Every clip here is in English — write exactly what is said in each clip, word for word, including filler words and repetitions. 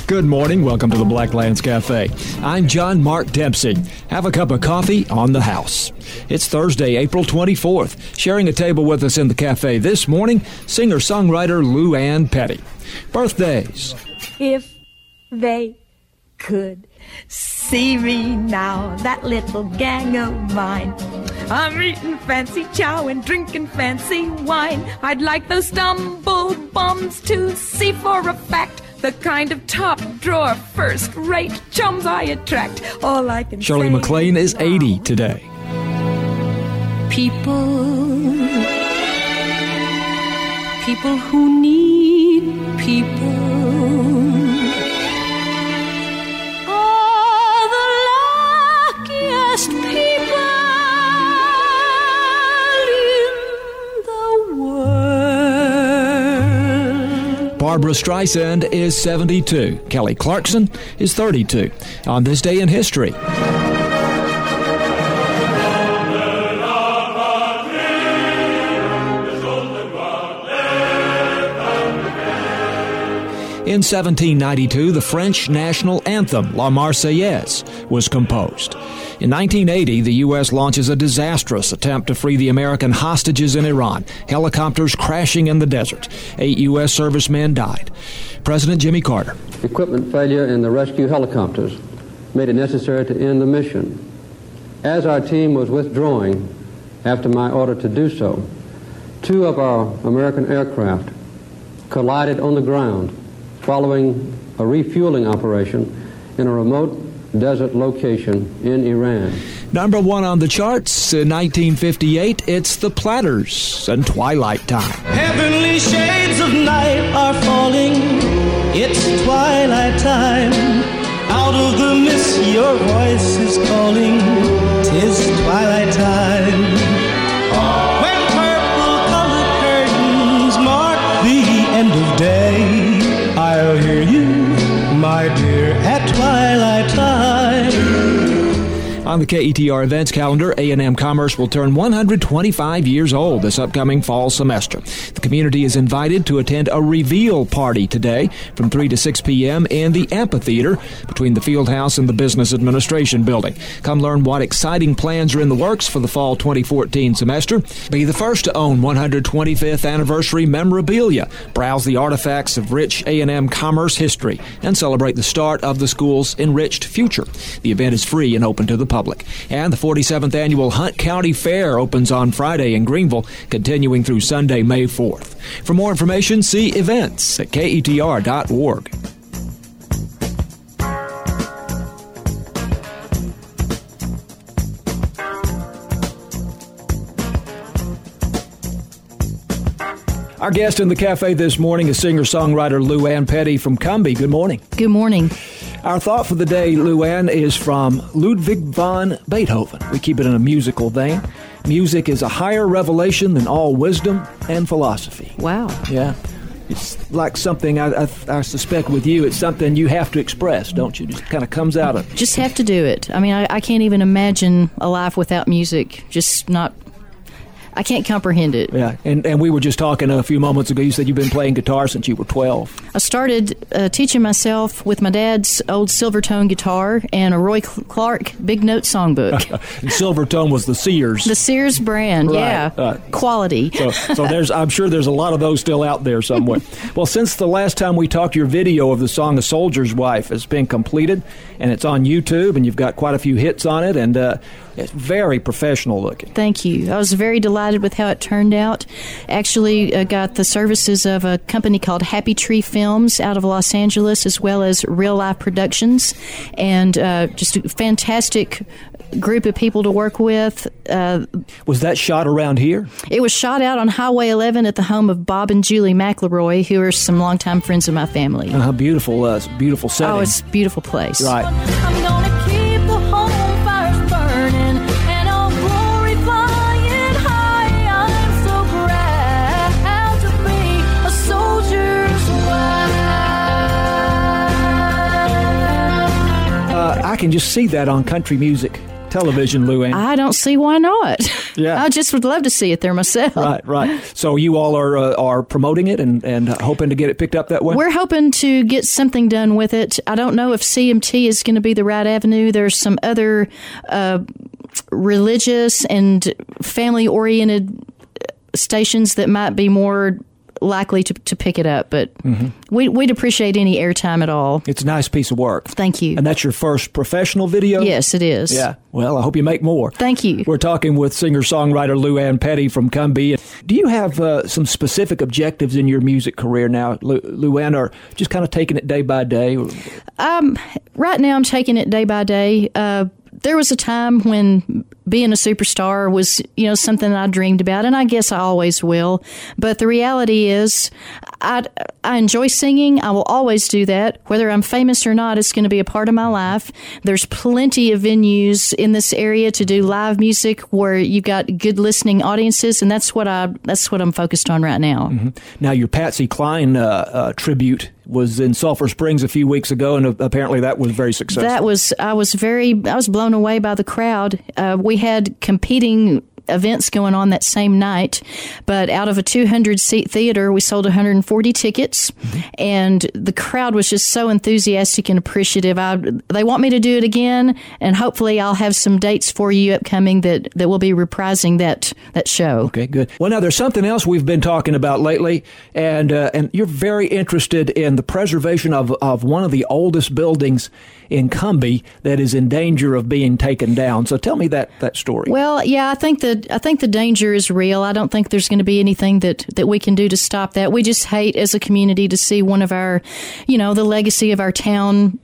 Good morning. Welcome to the Blacklands Cafe. I'm John Mark Dempsey. Have a cup of coffee on the house. It's Thursday, April twenty-fourth. Sharing a table with us in the cafe this morning, singer-songwriter Lou Ann Petty. Birthdays. If they could see me now, that little gang of mine, I'm eating fancy chow and drinking fancy wine. I'd like those stumbled bums to see for a fact the kind of top-drawer, first-rate chums I attract. All I can Shirley say MacLaine is eighty today. People, people who need people are the luckiest people in the world. Barbra Streisand is seventy-two. Kelly Clarkson is thirty-two. On this day in history. In seventeen ninety-two, the French national anthem, La Marseillaise, was composed. In nineteen eighty, the U S launches a disastrous attempt to free the American hostages in Iran. Helicopters crashing in the desert. Eight U S servicemen died. President Jimmy Carter. Equipment failure in the rescue helicopters made it necessary to end the mission. As our team was withdrawing after my order to do so, two of our American aircraft collided on the ground following a refueling operation in a remote desert location in Iran. Number one on the charts in nineteen fifty-eight, it's the Platters and Twilight Time. Heavenly shades of night are falling. It's twilight time. Out of the mist your voice is calling. 'Tis twilight time. When purple-colored curtains mark the end of day, I'll hear you, my dear, at twilight time. On the K E T R events calendar, A and M Commerce will turn one hundred twenty-five years old this upcoming fall semester. The community is invited to attend a reveal party today from three to six p.m. in the amphitheater between the field house and the Business Administration Building. Come learn what exciting plans are in the works for the fall twenty fourteen semester. Be the first to own one hundred twenty-fifth anniversary memorabilia. Browse the artifacts of rich A and M Commerce history and celebrate the start of the school's enriched future. The event is free and open to the public. Public. And the forty-seventh Annual Hunt County Fair opens on Friday in Greenville, continuing through Sunday, May fourth. For more information, see events at K E T R dot org. Our guest in the cafe this morning is singer-songwriter Lou Ann Petty from Cumbie. Good morning. Good morning. Our thought for the day, Lou Ann, is from Ludwig van Beethoven. We keep it in a musical vein. Music is a higher revelation than all wisdom and philosophy. Wow. Yeah. It's like something, I, I, I suspect with you, it's something you have to express, don't you? It just kind of comes out of you. Just have to do it. I mean, I, I can't even imagine a life without music. Just not... I can't comprehend it. Yeah, and and we were just talking a few moments ago. You said you've been playing guitar since you were twelve. I started uh, teaching myself with my dad's old Silvertone guitar and a Roy Clark Big Note songbook. And Silvertone was the Sears. The Sears brand, right, yeah. Uh, Quality. So, so there's, I'm sure there's a lot of those still out there somewhere. Well, since the last time we talked, your video of the song A Soldier's Wife has been completed, and it's on YouTube, and you've got quite a few hits on it, and uh, it's very professional looking. Thank you. I was very delighted with how it turned out. Actually, uh, got the services of a company called Happy Tree Films out of Los Angeles, as well as Real Life Productions, and uh, just a fantastic group of people to work with. Uh, was that shot around here? It was shot out on Highway eleven at the home of Bob and Julie McElroy, who are some longtime friends of my family. Uh, how beautiful, uh, beautiful setting. Oh, it's a beautiful place. Right. I'm gonna keep the home fires burning, and I'll glorify it high. I'm so proud to be a soldier's wife. Uh, I can just see that on country music television, Lou Ann. I don't see why not. Yeah. I just would love to see it there myself. Right, right. So you all are uh, are promoting it and, and hoping to get it picked up that way? We're hoping to get something done with it. I don't know if C M T is going to be the right avenue. There's some other uh, religious and family-oriented stations that might be more likely to, to pick it up, but mm-hmm. we, we'd appreciate any airtime at all. It's a nice piece of work. Thank you. And that's your first professional video? Yes, it is. Yeah. Well, I hope you make more. Thank you. We're talking with singer-songwriter Lou Ann Petty from Cumbee. Do you have uh, some specific objectives in your music career now, Lou, Lou Ann, or just kind of taking it day by day? Um, right now, I'm taking it day by day. Uh, there was a time when being a superstar was, you know, something I dreamed about, and I guess I always will. But the reality is, I, I enjoy singing. I will always do that. Whether I'm famous or not, it's going to be a part of my life. There's plenty of venues in this area to do live music where you've got good listening audiences, and that's what I that's what I'm focused on right now. Mm-hmm. Now, your Patsy Cline uh, uh, tribute was in Sulphur Springs a few weeks ago, and apparently that was very successful. That was I was very I was blown away by the crowd. Uh, we had competing events going on that same night, but out of a two hundred seat theater, we sold one hundred forty tickets, mm-hmm. and the crowd was just so enthusiastic and appreciative. I, they want me to do it again, and hopefully I'll have some dates for you upcoming that, that will be reprising that, that show. Okay, good. Well, now there's something else we've been talking about lately, and uh, and you're very interested in the preservation of, of one of the oldest buildings in Cumbee that is in danger of being taken down. So tell me that, that story. Well, yeah, I think that I think the danger is real. I don't think there's going to be anything that, that we can do to stop that. We just hate as a community to see one of our, you know, the legacy of our town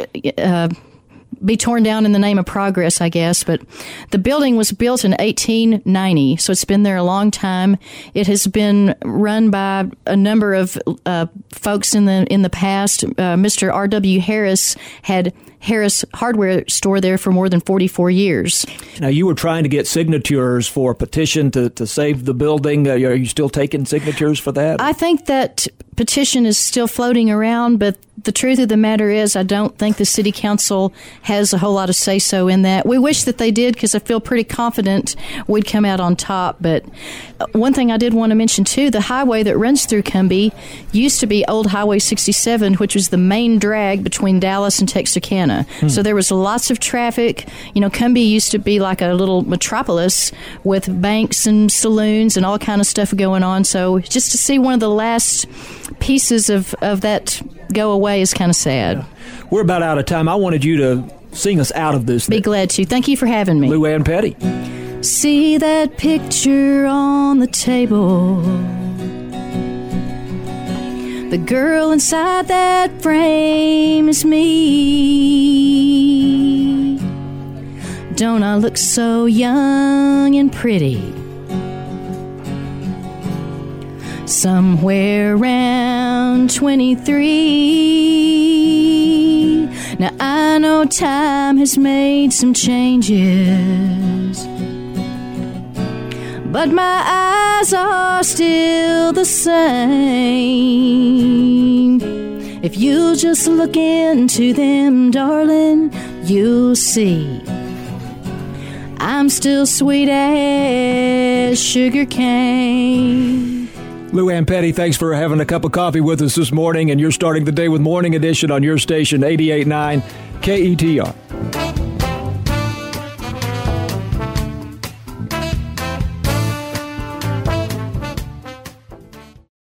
uh, be torn down in the name of progress, I guess. But the building was built in eighteen ninety, so it's been there a long time. It has been run by a number of uh, folks in the in the past. Uh, Mister R W Harris had Harris Hardware Store there for more than forty-four years. Now, you were trying to get signatures for a petition to, to save the building. Uh, are you still taking signatures for that? I think that petition is still floating around, but the truth of the matter is I don't think the city council has a whole lot of say-so in that. We wish that they did, because I feel pretty confident we'd come out on top. But one thing I did want to mention, too, the highway that runs through Cumbee used to be Old Highway sixty-seven, which was the main drag between Dallas and Texarkana. Hmm. So there was lots of traffic. You know, Cumbee used to be like a little metropolis with banks and saloons and all kind of stuff going on. So just to see one of the last pieces of, of that go away is kind of sad. Yeah. We're about out of time. I wanted you to sing us out of this. Be thing. Glad to. Thank you for having me. Lou Ann Petty. See that picture on the table. The girl inside that frame is me. Don't I look so young and pretty? Somewhere around twenty-three. Now I know time has made some changes, but my eyes are still the same. If you'll just look into them, darling, you'll see I'm still sweet as sugar cane. Lou Ann Petty, thanks for having a cup of coffee with us this morning, and you're starting the day with Morning Edition on your station, eighty-eight point nine K E T R.